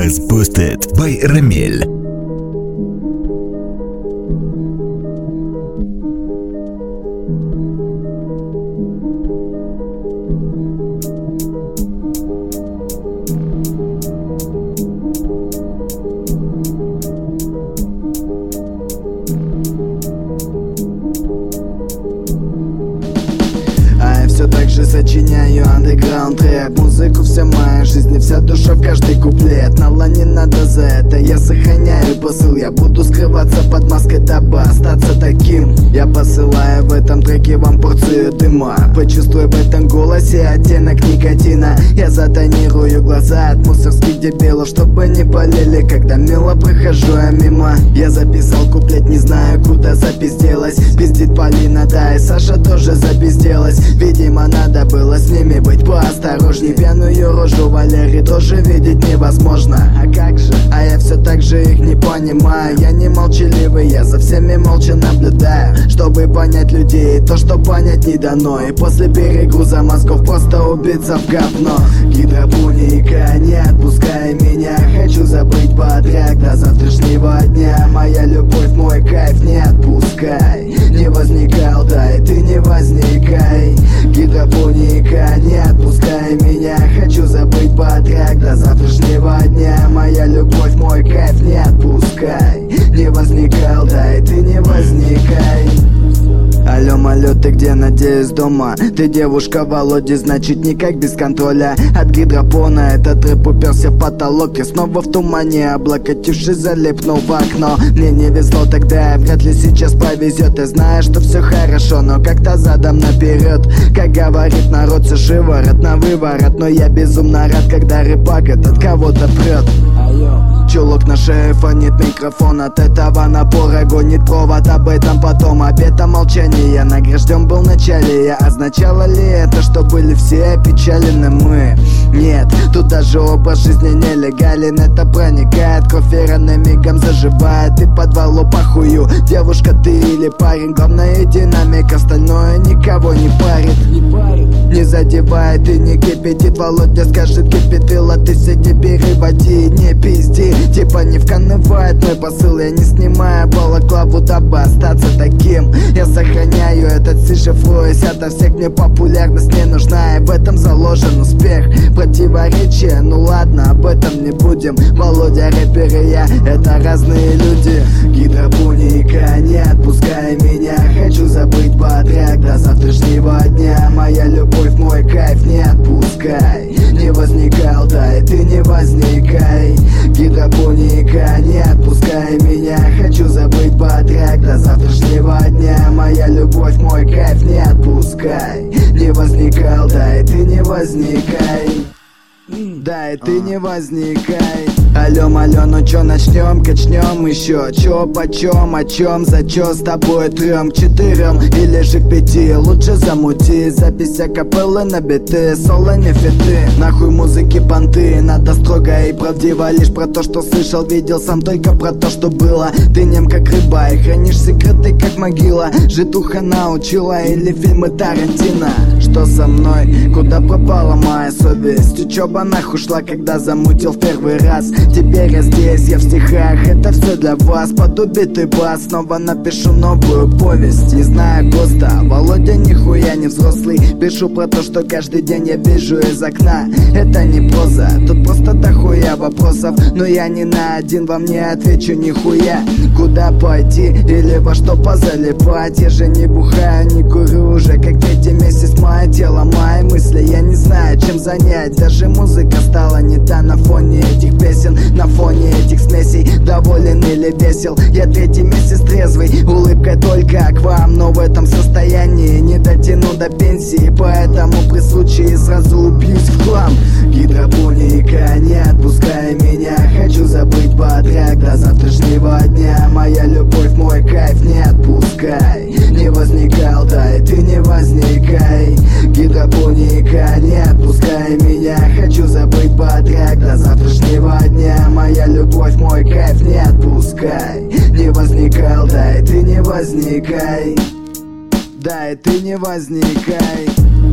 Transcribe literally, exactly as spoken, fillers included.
Bass Boosted by Ramil. Все так же сочиняю андеграунд рэп. Музыку вся моя жизнь и вся душа в каждый куплет. Нала не надо за это, я сохраняю посыл. Я буду скрываться под маской, дабы остаться таким. Я посылаю в этом треке вам порцию дыма. Почувствуй в этом голосе оттенок никотина. Я затонирую глаза от мусорских дебилов, чтобы не болели, когда мило прохожу я мимо. Я записал куплет, не знаю, куда запись делась. Пиздит Полина, да, и Саша тоже запизделась. Видимо, надо было с ними быть поосторожней. Пьяную рожу Валерии тоже видеть невозможно. А как же? А я все так же их не понимаю. Я не молчаливый, я за всеми молча наблюдаю, чтобы понять людей, то, что понять не дано. И после перегруза мозгов просто убиться в говно. Гидропоника, не отпускай меня. Хочу забыть подряд до завтрашнего дня. Моя любовь, мой кайф, не отпускай. Не возникай, Алтай, ты не возникай. Гидропоника, не отпускай меня. Хочу забыть подряд до завтрашнего дня. Моя любовь, мой кайф, не отпускай. Не возникай, Алтай, ты не возникай. Алло, малё, ты где? Надеюсь, дома. Ты девушка Володи, значит никак без контроля. От гидропона этот рэп уперся в потолок. И снова в тумане, облокотившись, залипнул в окно. Мне не везло тогда, вряд ли сейчас повезет. Я знаю, что все хорошо, но как-то задом наперед. Как говорит народ, все шиворот на выворот. Но я безумно рад, когда рыбак этот кого-то прет. Чулок на шее, фонит микрофон. От этого напора гонит провод. Об этом потом, обета молчания. Награжден был в начале. Я означало ли это, что были все опечалены мы? Нет, тут даже образ жизни нелегален. Это проникает, кофе рано мигом заживает. И подвалу похую, девушка ты или парень. Главное динамика, остальное никого не парит. Не задевает и не кипятит. Володя скажет кипятила, ты сиди переводи, не пизди. Типа не вканывает мой посыл. Я не снимаю балаклаву, дабы остаться таким. Я сохраняю этот стиль, шифруюсь ото всех. Мне популярность не нужна, и в этом заложен успех. Противоречия, ну ладно, об этом не будем. Володя, рэпер и я, это разные люди. Гидропоника, не отпускай меня. Хочу забыть подряд до завтрашнего дня. Моя любовь, мой кайф, не отпускай. Не возникай, Алтай, ты не возникай. Гидропоника, не отпускай меня. Хочу забыть подряд до завтрашнего дня. Моя любовь, мой кайф, не отпускай. Не возникай, Алтай, ты не возникай. Да, и ты не возникай. Алло, малё, ну чё, начнем, качнем еще. Чё, почем, о чем, за чё с тобой трем, к четырем или же к пяти. Лучше замути, запись акапеллы на биты, соло не фиты. Нахуй музыки понты, надо строго и правдиво. Лишь про то, что слышал, видел сам, только про то, что было. Ты нем как рыба и хранишь секреты, как могила. Житуха научила или фильмы Тарантино. Что со мной, куда пропала моя совесть? Учеба нахуй ушла, когда замутил в первый раз. Теперь я здесь, я в стихах, это все для вас. Под убитый бас снова напишу новую повесть. Не знаю ГОСТа, Володя нихуя не взрослый. Пишу про то, что каждый день я вижу из окна. Это не проза, тут просто дохуя вопросов. Но я ни на один вам не отвечу нихуя. Куда пойти или во что позалипать? Я же не бухаю, не курю уже как третий месяц. Мое тело, мои мысли, я не знаю, чем занять. Даже музыка стала не та на фоне этих песен. На фоне этих смесей доволен или весел. Я третий месяц трезвый, улыбкой только к вам. Но в этом состоянии не дотяну до пенсии. Поэтому при случае сразу убьюсь в хлам. Гидропоника, не отпускай меня. Хочу забыть подряд до завтрашнего дня. Моя любовь, мой кайф, не отпускай. Не возникай, Алтай, ты не возникай. Гидропоника, не отпускай меня. Хочу забыть подряд до завтрашнего дня. Моя любовь, мой кайф, не отпускай. Не возникай, Алтай, ты не возникай. Да, и ты не возникай.